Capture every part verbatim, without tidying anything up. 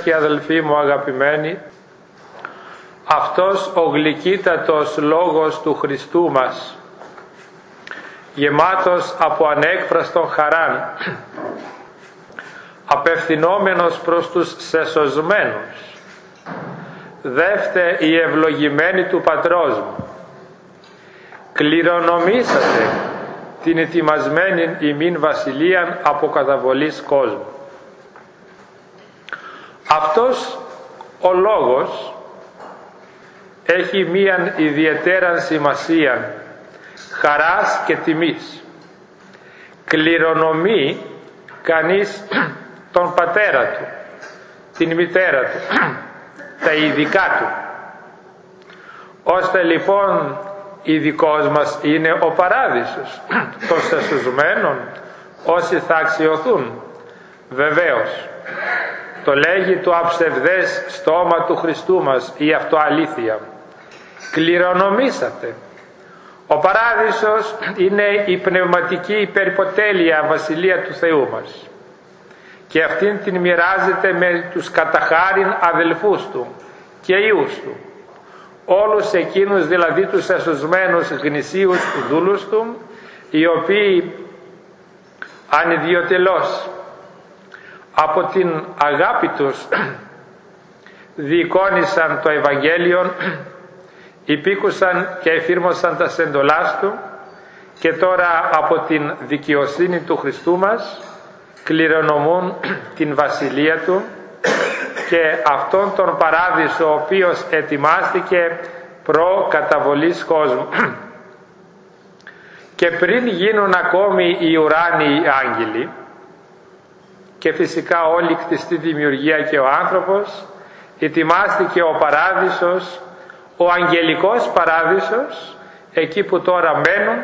και αδελφοί μου αγαπημένοι, αυτός ο γλυκύτατος λόγος του Χριστού μας, γεμάτος από ανέκφραστον χαράν, απευθυνόμενος προς τους σεσωσμένους, δεύτε η ευλογημένη του Πατρός μου, κληρονομήσατε την ετοιμασμένη ημίν βασιλείαν από καταβολής κόσμου. Αυτός ο λόγος έχει μίαν ιδιαιτέραν σημασία χαράς και τιμής. Κληρονομεί κανείς τον πατέρα του, την μητέρα του, τα ειδικά του, ώστε λοιπόν ειδικός μας είναι ο παράδεισος των σεσουσμένων, όσοι θα αξιωθούν. Βεβαίως το λέγει το αψευδές στόμα του Χριστού μας η αυτοαλήθεια. Κληρονομήσατε. Ο παράδεισος είναι η πνευματική υπερποτέλεια βασιλεία του Θεού μας, και αυτήν την μοιράζεται με τους καταχάριν αδελφούς του και ιούς του, όλους εκείνους δηλαδή τους εσωσμένους γνησίους δούλους του, οι οποίοι ανιδιοτελώς από την αγάπη τους διεικόνησαν το Ευαγγέλιο, υπήκουσαν και εφήρμοσαν τα σεντολάς του, και τώρα από την δικαιοσύνη του Χριστού μας κληρονομούν την βασιλεία του και αυτόν τον παράδεισο ο οποίος ετοιμάστηκε προ καταβολής κόσμου. Και πριν γίνουν ακόμη οι ουράνιοι άγγελοι και φυσικά όλη η κτιστή δημιουργία και ο άνθρωπος, ετοιμάστηκε ο παράδεισος, ο αγγελικός παράδεισος, εκεί που τώρα μένουν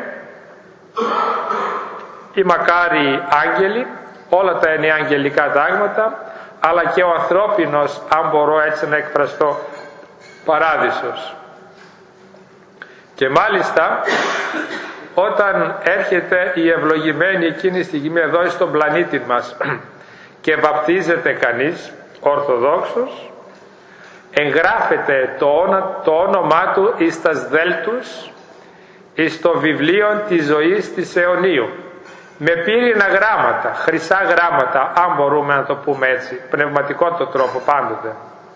οι μακάριοι άγγελοι, όλα τα εννέα αγγελικά τάγματα, αλλά και ο ανθρώπινος, αν μπορώ έτσι να εκφραστώ, παράδεισος. Και μάλιστα όταν έρχεται η ευλογημένη εκείνη στιγμή εδώ στον πλανήτη μας και βαπτίζεται κανείς ορθοδόξος, εγγράφεται το, όνα, το όνομά του εις τας δέλτους εις το βιβλίο της ζωής της αιωνίου, με πύρινα γράμματα, χρυσά γράμματα, αν μπορούμε να το πούμε έτσι, πνευματικό το τρόπο πάντοτε.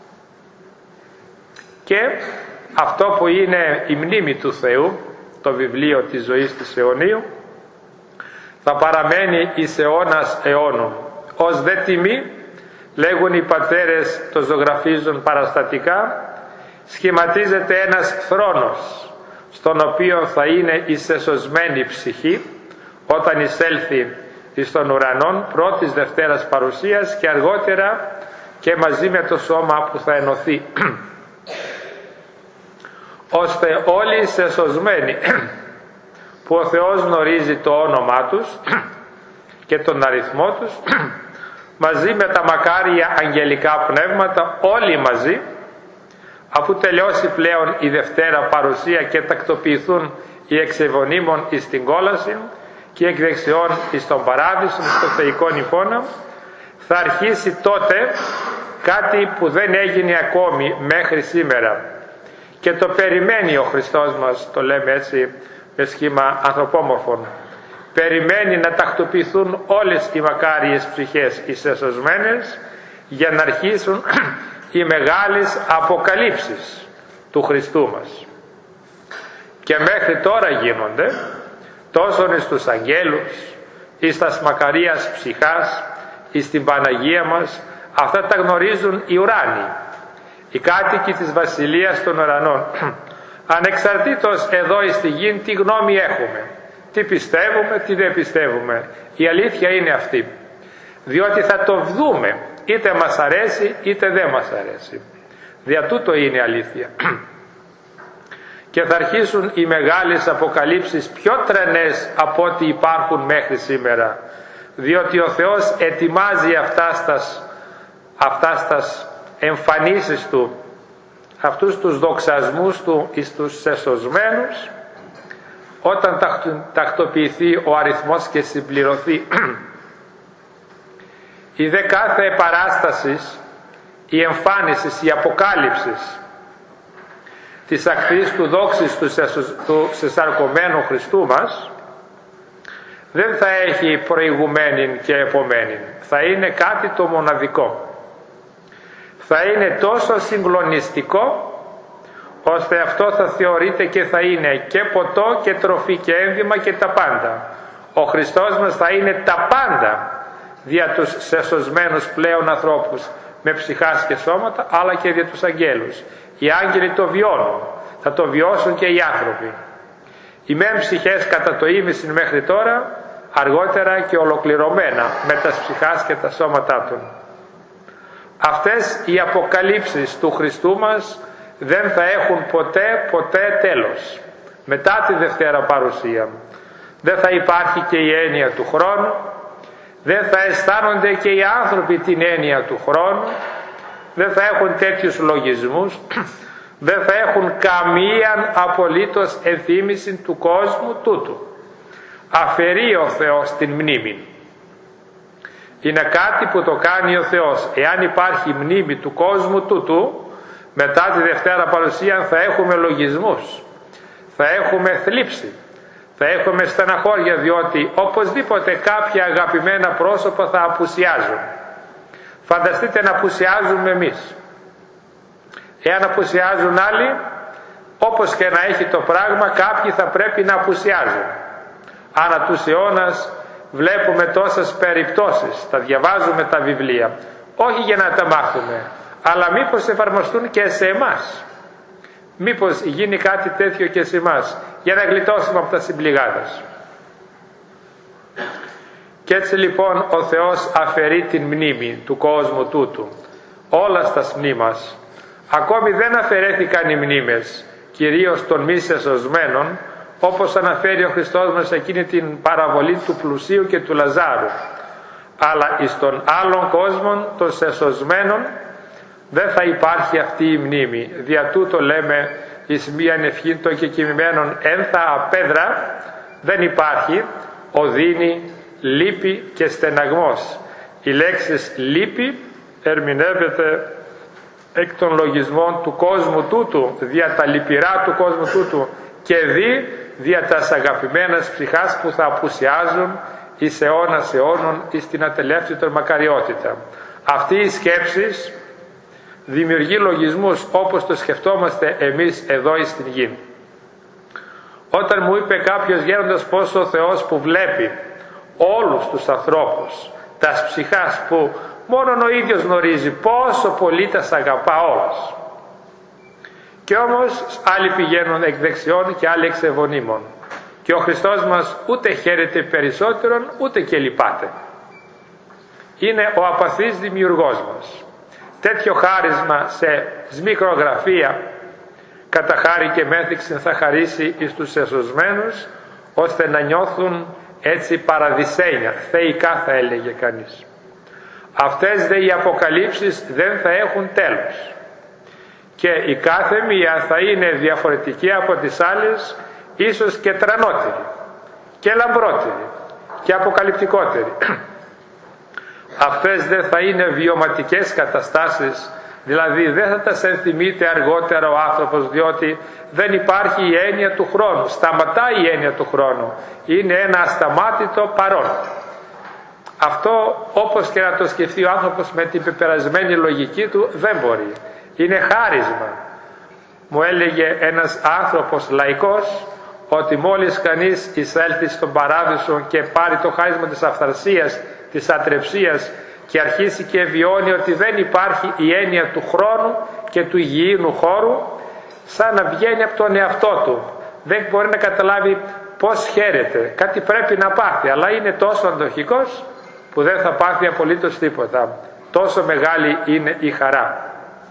Και αυτό που είναι η μνήμη του Θεού, το βιβλίο της ζωής της αιωνίου, θα παραμένει εις αιώνας αιώνων. Ως δε τιμή, λέγουν οι πατέρες, το ζωγραφίζουν παραστατικά, σχηματίζεται ένας θρόνος, στον οποίο θα είναι η σεσωσμένη ψυχή όταν εισέλθει εις των ουρανών πρώτης Δευτέρας παρουσίας, και αργότερα και μαζί με το σώμα που θα ενωθεί, ώστε όλοι οι σεσωσμένοι που ο Θεός γνωρίζει το όνομά τους και τον αριθμό τους, μαζί με τα μακάρια αγγελικά πνεύματα, όλοι μαζί, αφού τελειώσει πλέον η Δευτέρα παρουσία και τακτοποιηθούν οι εξεβονίμων εις την κόλαση και εκ δεξιών εις τον παράδεισο, στο θεϊκό νηπώνα, θα αρχίσει τότε κάτι που δεν έγινε ακόμη μέχρι σήμερα, και το περιμένει ο Χριστός μας, το λέμε έτσι με σχήμα ανθρωπόμορφων. Περιμένει να τακτοποιηθούν όλες οι μακάριες ψυχές, οι σεσωσμένες, για να αρχίσουν οι μεγάλες αποκαλύψεις του Χριστού μας. Και μέχρι τώρα γίνονται τόσο εις τους αγγέλους, εις τας μακαρίας ψυχάς, εις την Παναγία μας. Αυτά τα γνωρίζουν οι ουράνιοι, οι κάτοικοι της Βασιλείας των Ουρανών. Ανεξαρτήτως εδώ εις τη γη τι γνώμη έχουμε, τι πιστεύουμε, τι δεν πιστεύουμε, η αλήθεια είναι αυτή, διότι θα το δούμε, είτε μας αρέσει είτε δεν μας αρέσει. Δια τούτο είναι αλήθεια. Και θα αρχίσουν οι μεγάλες αποκαλύψεις πιο τρενές από ό,τι υπάρχουν μέχρι σήμερα, διότι ο Θεός ετοιμάζει αυτάς τας εμφανίσεις του, αυτούς τους δοξασμούς του εις τους σεσωσμένους, όταν τακτοποιηθεί ο αριθμός και συμπληρωθεί. Η δε κάθε επαράστασης η εμφάνιση, η αποκάλυψη της ακτής του δόξης του σεσαρκωμένου Χριστού μας δεν θα έχει προηγουμένη και επομένη. Θα είναι κάτι το μοναδικό. Θα είναι τόσο συγκλονιστικό ώστε αυτό θα θεωρείται και θα είναι και ποτό και τροφή και ένδυμα και τα πάντα. Ο Χριστός μας θα είναι τα πάντα δια τους σεσωσμένους πλέον ανθρώπους με ψυχάς και σώματα, αλλά και δια τους αγγέλους. Οι άγγελοι το βιώνουν, θα το βιώσουν και οι άνθρωποι. Οι μεν ψυχές κατά το ίμιση μέχρι τώρα, αργότερα και ολοκληρωμένα με τα ψυχάς και τα σώματά των. Αυτές οι αποκαλύψεις του Χριστού μας δεν θα έχουν ποτέ ποτέ τέλος. Μετά τη Δευτέρα Παρουσία δεν θα υπάρχει και η έννοια του χρόνου, δεν θα αισθάνονται και οι άνθρωποι την έννοια του χρόνου, δεν θα έχουν τέτοιους λογισμούς, δεν θα έχουν καμία απολύτως ενθύμηση του κόσμου τούτου. Αφαιρεί ο Θεός την μνήμη. Είναι κάτι που το κάνει ο Θεός. Εάν υπάρχει μνήμη του κόσμου τούτου, μετά τη Δευτέρα Παρουσία θα έχουμε λογισμούς, θα έχουμε θλίψη, θα έχουμε στεναχώρια, διότι οπωσδήποτε κάποια αγαπημένα πρόσωπα θα απουσιάζουν. Φανταστείτε να απουσιάζουμε εμείς. Εάν απουσιάζουν άλλοι, όπως και να έχει το πράγμα, κάποιοι θα πρέπει να απουσιάζουν. Ανά τους αιώνας βλέπουμε τόσες περιπτώσεις, τα διαβάζουμε τα βιβλία, όχι για να τα μάθουμε, αλλά μήπως εφαρμοστούν και σε εμάς. Μήπως γίνει κάτι τέτοιο και σε εμάς, για να γλιτώσουμε από τα συμπληγάδες. Και έτσι λοιπόν ο Θεός αφαιρεί την μνήμη του κόσμου τούτου. Όλα στα μνήμας. Ακόμη δεν αφαιρέθηκαν οι μνήμες, κυρίως των μη σεσωσμένων, όπως αναφέρει ο Χριστός μας εκείνη την παραβολή του πλουσίου και του Λαζάρου. Αλλά εις των άλλων κόσμων των σεσωσμένων δεν θα υπάρχει αυτή η μνήμη. Δια τούτο λέμε εις μίαν ευχήν των κεκοιμημένων ένθα απέδρα δεν υπάρχει οδύνη, λύπη και στεναγμός. Η λέξη λύπη ερμηνεύεται εκ των λογισμών του κόσμου τούτου, δια τα λυπηρά του κόσμου τούτου, και δι δια τας αγαπημένας ψυχάς που θα απουσιάζουν εις αιώνας αιώνων εις την ατελεύτητον μακαριότητα. Αυτή η σκέψη δημιουργεί λογισμούς όπως το σκεφτόμαστε εμείς εδώ εις την γη. Όταν μου είπε κάποιος γέροντας πως ο Θεός που βλέπει όλους τους ανθρώπους, τας ψυχάς που μόνον ο ίδιος γνωρίζει πόσο πολύ τας αγαπά όλους. Και όμως άλλοι πηγαίνουν εκ δεξιών και άλλοι εξ ευωνίμων. Και ο Χριστός μας ούτε χαίρεται περισσότερον ούτε και λυπάται. Είναι ο απαθής δημιουργός μας. Τέτοιο χάρισμα σε σμικρογραφία κατά χάρη και μέθηξη θα χαρίσει εις τους εσωσμένους, ώστε να νιώθουν έτσι παραδεισένια, θεϊκά θα έλεγε κανείς. Αυτές δε οι αποκαλύψεις δεν θα έχουν τέλος. Και η κάθε μία θα είναι διαφορετική από τις άλλες, ίσως και τρανότερη και λαμπρότερη και αποκαλυπτικότερη. Αυτές δεν θα είναι βιωματικές καταστάσεις, δηλαδή δεν θα τα ενθυμείται αργότερα ο άνθρωπος, διότι δεν υπάρχει η έννοια του χρόνου, σταματάει η έννοια του χρόνου, είναι ένα ασταμάτητο παρόν. Αυτό όπως και να το σκεφτεί ο άνθρωπος με την πεπερασμένη λογική του δεν μπορεί. Είναι χάρισμα. Μου έλεγε ένας άνθρωπος λαϊκός ότι μόλις κανείς εισέλθει στον παράδεισο και πάρει το χάρισμα της αυθαρσίας, της ατρεψίας και αρχίσει και βιώνει ότι δεν υπάρχει η έννοια του χρόνου και του υγιεινού χώρου, σαν να βγαίνει από τον εαυτό του. Δεν μπορεί να καταλάβει πώς χαίρεται. Κάτι πρέπει να πάθει, αλλά είναι τόσο αντοχικός που δεν θα πάθει απολύτως τίποτα. Τόσο μεγάλη είναι η χαρά.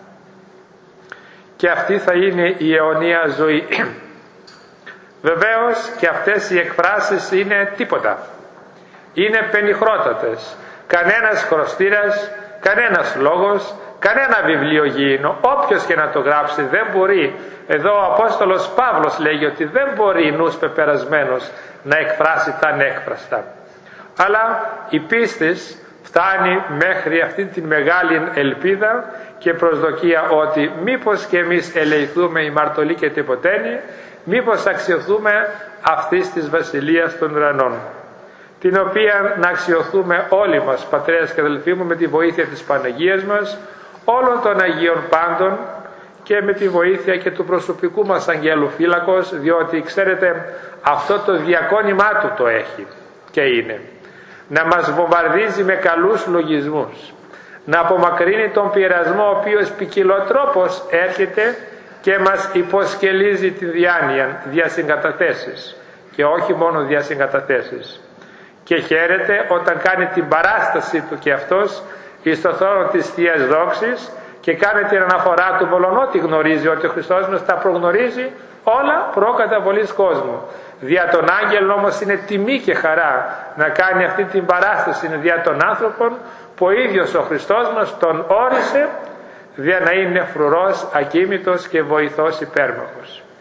Και αυτή θα είναι η αιωνία ζωή. Βεβαίως και αυτές οι εκφράσεις είναι τίποτα. Είναι πενιχρότατες. Κανένας χρωστήρας, κανένας λόγος, κανένα βιβλίο γήινο, όποιος και να το γράψει δεν μπορεί. Εδώ ο Απόστολος Παύλος λέγει ότι δεν μπορεί νους πεπερασμένος να εκφράσει τα ανέκφραστα. Αλλά η πίστης φτάνει μέχρι αυτή την μεγάλη ελπίδα και προσδοκία ότι μήπως και εμείς ελεηθούμε η μαρτωλή και τυποτένη, μήπως αξιωθούμε αυτής της βασιλείας των ουρανών, την οποία να αξιωθούμε όλοι μας, πατρές και αδελφοί μου, με τη βοήθεια της Παναγίας μας, όλων των Αγίων πάντων και με τη βοήθεια και του προσωπικού μας αγγέλου φύλακος, διότι ξέρετε αυτό το διακόνημά του το έχει και είναι να μας βομβαρδίζει με καλούς λογισμούς, να απομακρύνει τον πειρασμό ο οποίος ποικιλοτρόπως έρχεται και μας υποσκελίζει τη διάνοια, διασυγκαταθέσεις, και όχι μόνο διασυγκαταθέσεις, και χαίρεται όταν κάνει την παράσταση του και αυτός εις το θρόνο της Θείας Δόξης και κάνει την αναφορά του, μολονότι γνωρίζει ότι ο Χριστός μας τα προγνωρίζει όλα προκαταβολής κόσμου. Δια των άγγελων όμως είναι τιμή και χαρά να κάνει αυτή την παράσταση δια των άνθρωπων που ο ίδιος ο Χριστός μας τον όρισε, δια να είναι φρουρός, ακίμητος και βοηθός υπέρμαχος.